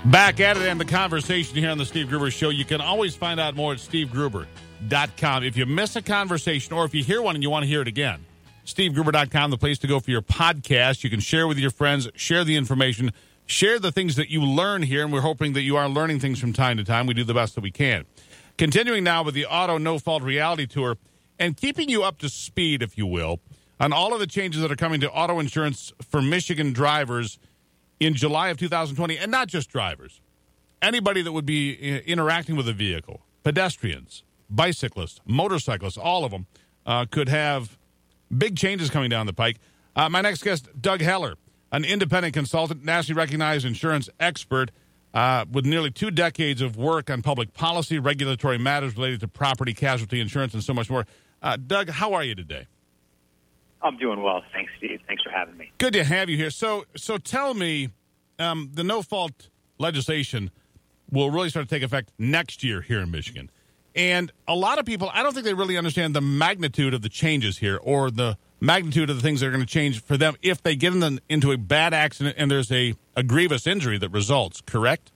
Back at it and the conversation here on the Steve Gruber Show. You can always find out more at stevegruber.com. If you miss a conversation or if you hear one and you want to hear it again, stevegruber.com, the place to go for your podcast. You can share with your friends, share the information, share the things that you learn here, and we're hoping that you are learning things from time to time. We do the best that we can. Continuing now with the Auto No Fault Reality Tour and keeping you up to speed, if you will, on all of the changes that are coming to auto insurance for Michigan drivers in July of 2020, and not just drivers. Anybody that would be interacting with a vehicle, pedestrians, bicyclists, motorcyclists, all of them could have big changes coming down the pike. My next guest, Doug Heller, an independent consultant, nationally recognized insurance expert with nearly 2 decades of work on public policy, regulatory matters related to property, casualty insurance, and so much more. Doug, how are you today? I'm doing well. Thanks, Steve. Thanks for having me. Good to have you here. So tell me, the no-fault legislation will really start to take effect next year here in Michigan. And a lot of people, I don't think they really understand the magnitude of the changes here or the magnitude of the things that are going to change for them if they get into a bad accident and there's a grievous injury that results, correct?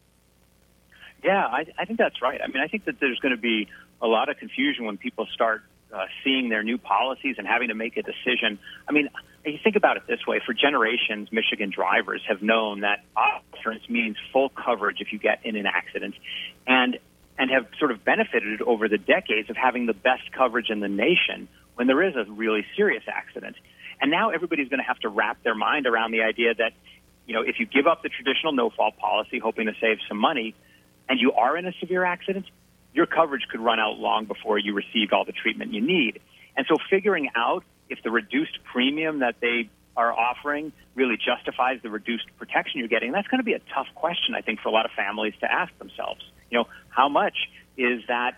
Yeah, I think that's right. I mean, I think that there's going to be a lot of confusion when people start seeing their new policies and having to make a decision. I mean, you think about it this way. For generations, Michigan drivers have known that auto insurance means full coverage if you get in an accident and have sort of benefited over the decades of having the best coverage in the nation when there is a really serious accident. And now everybody's going to have to wrap their mind around the idea that, you know, if you give up the traditional no-fault policy hoping to save some money and you are in a severe accident, your coverage could run out long before you received all the treatment you need. And so figuring out if the reduced premium that they are offering really justifies the reduced protection you're getting, that's going to be a tough question, I think, for a lot of families to ask themselves. You know, how much is that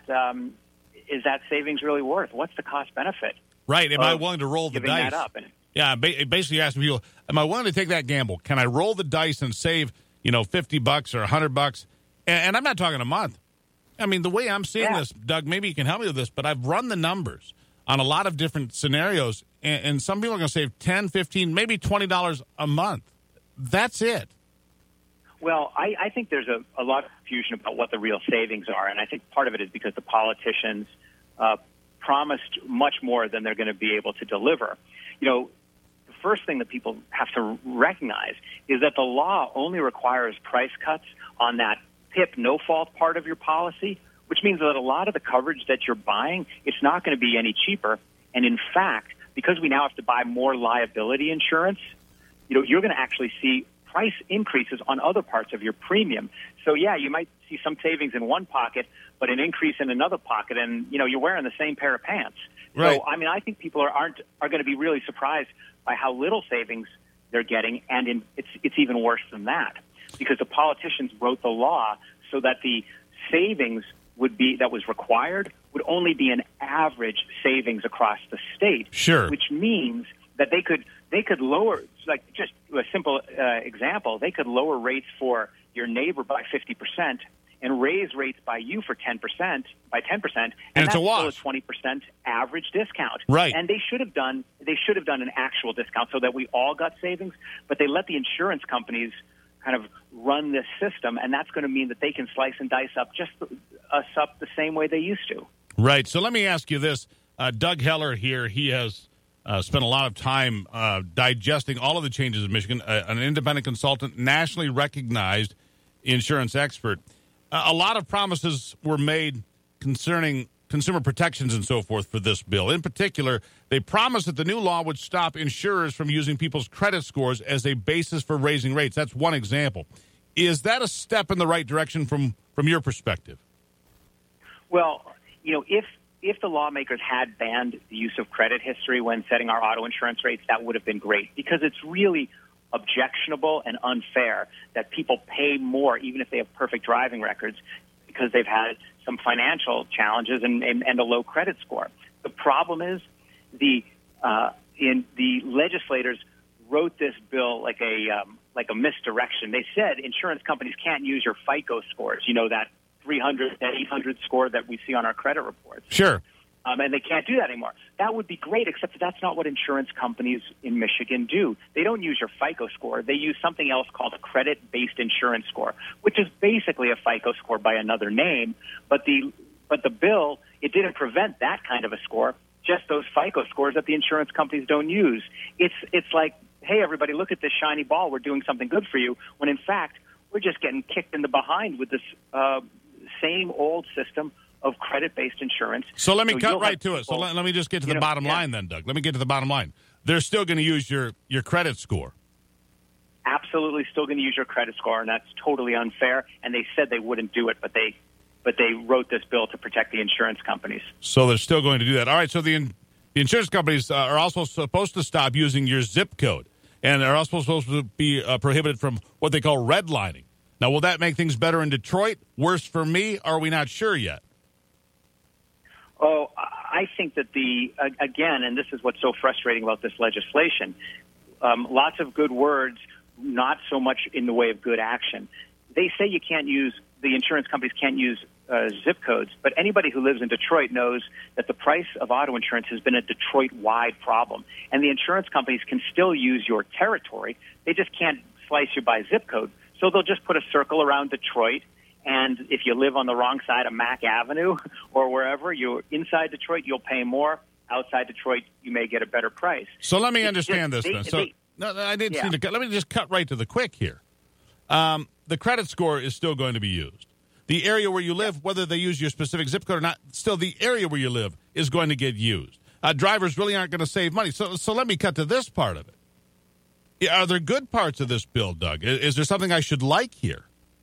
savings really worth? What's the cost benefit? Right. Am I willing to roll the dice? That up? Yeah, basically asking people, am I willing to take that gamble? Can I roll the dice and save, $50 or $100? And I'm not talking a month. I mean, the way I'm seeing this, Doug, maybe you can help me with this, but I've run the numbers on a lot of different scenarios, and some people are going to save $10, $15, maybe $20 a month. That's it. Well, I think there's a lot of confusion about what the real savings are, and I think part of it is because the politicians promised much more than they're going to be able to deliver. You know, the first thing that people have to recognize is that the law only requires price cuts on that PIP no-fault part of your policy, which means that a lot of the coverage that you're buying, it's not going to be any cheaper. And in fact, because we now have to buy more liability insurance, you're going to actually see price increases on other parts of your premium. So, yeah, you might see some savings in one pocket, but an increase in another pocket, and, you're wearing the same pair of pants. Right. So, I mean, I think people are going to be really surprised by how little savings they're getting, and it's even worse than that, because the politicians wrote the law so that the savings that was required would only be an average savings across the state. Sure. Which means that they could lower, like just a simple example, they could lower rates for your neighbor by 50% and raise rates by you for 10%, and it's that's a wash. still a 20% average discount. Right. And they should have done an actual discount so that we all got savings, but they let the insurance companies kind of run this system, and that's going to mean that they can slice and dice up us up the same way they used to. Right. So let me ask you this. Doug Heller here, he has spent a lot of time digesting all of the changes in Michigan, an independent consultant, nationally recognized insurance expert. A lot of promises were made concerning consumer protections and so forth for this bill. In particular, they promised that the new law would stop insurers from using people's credit scores as a basis for raising rates. That's one example. Is that a step in the right direction from your perspective? Well, if the lawmakers had banned the use of credit history when setting our auto insurance rates, that would have been great, because it's really objectionable and unfair that people pay more even if they have perfect driving records because they've had some financial challenges and a low credit score. The problem is the legislators wrote this bill like a misdirection. They said insurance companies can't use your FICO scores, that 300, that 800 score that we see on our credit reports. Sure. And they can't do that anymore. That would be great, except that that's not what insurance companies in Michigan do. They don't use your FICO score. They use something else called a credit-based insurance score, which is basically a FICO score by another name. But the bill, it didn't prevent that kind of a score, just those FICO scores that the insurance companies don't use. It's like, hey, everybody, look at this shiny ball. We're doing something good for you, when in fact, we're just getting kicked in the behind with this same old system of credit-based insurance. So let me cut right to it. So let me just get to the bottom line then, Doug. Let me get to the bottom line. They're still going to use your credit score. Absolutely still going to use your credit score, and that's totally unfair. And they said they wouldn't do it, but they wrote this bill to protect the insurance companies. So they're still going to do that. All right, so the insurance companies are also supposed to stop using your zip code, and they're also supposed to be prohibited from what they call redlining. Now, will that make things better in Detroit, worse for me, or are we not sure yet? Oh, I think that again, and this is what's so frustrating about this legislation, lots of good words, not so much in the way of good action. They say the insurance companies can't use zip codes, but anybody who lives in Detroit knows that the price of auto insurance has been a Detroit-wide problem, and the insurance companies can still use your territory. They just can't slice you by zip code, so they'll just put a circle around Detroit. And if you live on the wrong side of Mack Avenue or wherever, you're inside Detroit, you'll pay more. Outside Detroit, you may get a better price. So let me understand this then. Let me just cut right to the quick here. The credit score is still going to be used. The area where you live, whether they use your specific zip code or not, still the area where you live is going to get used. Drivers really aren't going to save money. So let me cut to this part of it. Are there good parts of this bill, Doug? Is there something I should like here?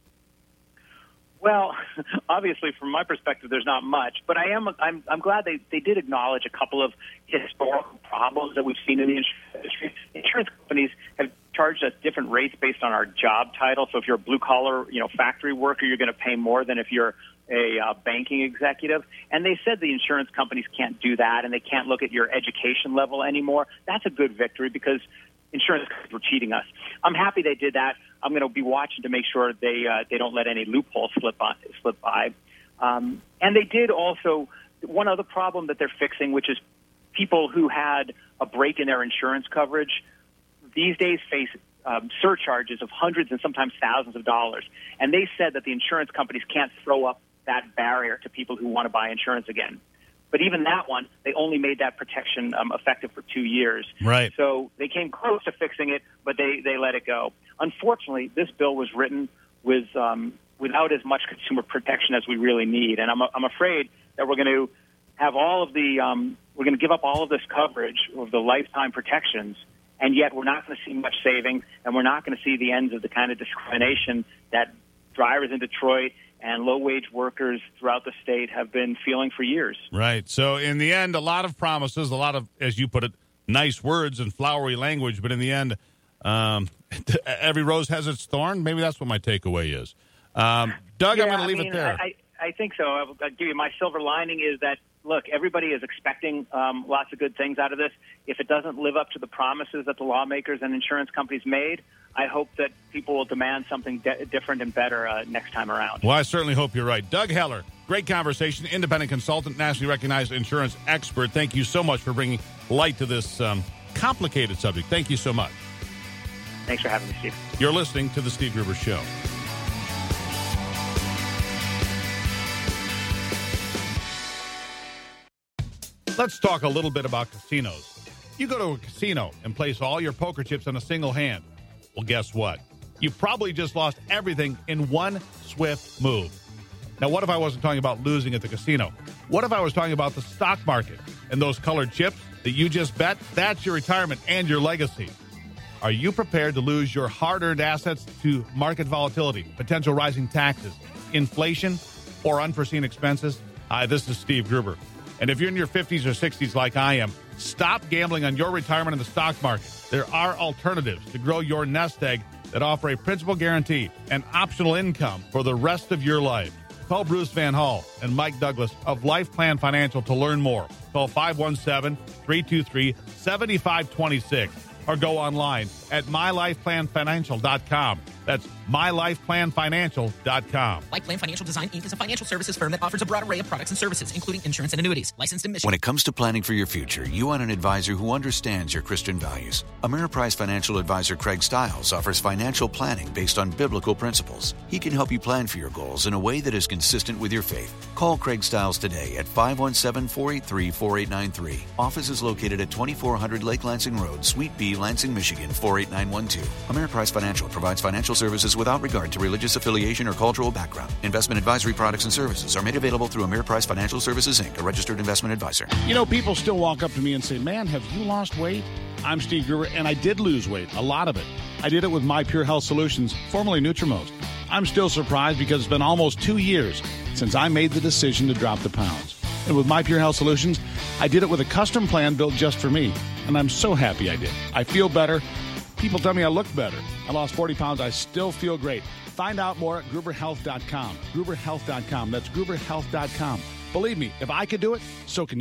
Well, obviously, from my perspective, there's not much, but I'm glad they did acknowledge a couple of historical problems that we've seen in the insurance industry. Insurance companies have charged us different rates based on our job title. So if you're a blue-collar, factory worker, you're going to pay more than if you're a banking executive. And they said the insurance companies can't do that, and they can't look at your education level anymore. That's a good victory because insurance companies were cheating us. I'm happy they did that. I'm going to be watching to make sure they don't let any loopholes slip by. And they did also one other problem that they're fixing, which is people who had a break in their insurance coverage these days face surcharges of hundreds and sometimes thousands of dollars. And they said that the insurance companies can't throw up that barrier to people who want to buy insurance again. But even that one, they only made that protection effective for 2 years. Right. So they came close to fixing it, but they let it go. Unfortunately, this bill was written without as much consumer protection as we really need. And I'm afraid that we're going to have all of we're going to give up all of this coverage of the lifetime protections, and yet we're not going to see much saving, and we're not going to see the ends of the kind of discrimination that drivers in Detroit and low-wage workers throughout the state have been feeling for years. Right. So in the end, a lot of promises, a lot of, as you put it, nice words and flowery language, but in the end, every rose has its thorn. Maybe that's what my takeaway is. Doug, I'm going to leave it there. I think so. I'll give you my silver lining is that, look, everybody is expecting lots of good things out of this. If it doesn't live up to the promises that the lawmakers and insurance companies made, I hope that people will demand something different and better next time around. Well, I certainly hope you're right. Doug Heller, great conversation, independent consultant, nationally recognized insurance expert. Thank you so much for bringing light to this complicated subject. Thank you so much. Thanks for having me, Steve. You're listening to The Steve Gruber Show. Let's talk a little bit about casinos. You go to a casino and place all your poker chips in a single hand. Well, guess what? You probably just lost everything in one swift move. Now, what if I wasn't talking about losing at the casino? What if I was talking about the stock market and those colored chips that you just bet? That's your retirement and your legacy. Are you prepared to lose your hard-earned assets to market volatility, potential rising taxes, inflation, or unforeseen expenses? Hi, this is Steve Gruber. And if you're in your 50s or 60s like I am, stop gambling on your retirement in the stock market. There are alternatives to grow your nest egg that offer a principal guarantee and optional income for the rest of your life. Call Bruce Van Hall and Mike Douglas of Life Plan Financial to learn more. Call 517-323-7526 or go online at mylifeplanfinancial.com. That's MyLifePlanFinancial.com. Life Plan Financial Design, Inc. is a financial services firm that offers a broad array of products and services, including insurance and annuities. Licensed in Michigan. When it comes to planning for your future, you want an advisor who understands your Christian values. Ameriprise Financial Advisor Craig Stiles offers financial planning based on biblical principles. He can help you plan for your goals in a way that is consistent with your faith. Call Craig Stiles today at 517-483-4893. Office is located at 2400 Lake Lansing Road, Suite B, Lansing, Michigan, 48912. Ameriprise Financial provides financial services without regard to religious affiliation or cultural background. Investment advisory products and services are made available through Ameriprise Financial Services, Inc., a registered investment advisor. You know, people still walk up to me and say, man, have you lost weight? I'm Steve Gruber, and I did lose weight, a lot of it. I did it with My Pure Health Solutions, formerly Nutrimost. I'm still surprised because it's been almost 2 years since I made the decision to drop the pounds. And with My Pure Health Solutions, I did it with a custom plan built just for me. And I'm so happy I did. I feel better. People tell me I look better. I lost 40 pounds. I still feel great. Find out more at GruberHealth.com. GruberHealth.com. That's GruberHealth.com. Believe me, if I could do it, so can you.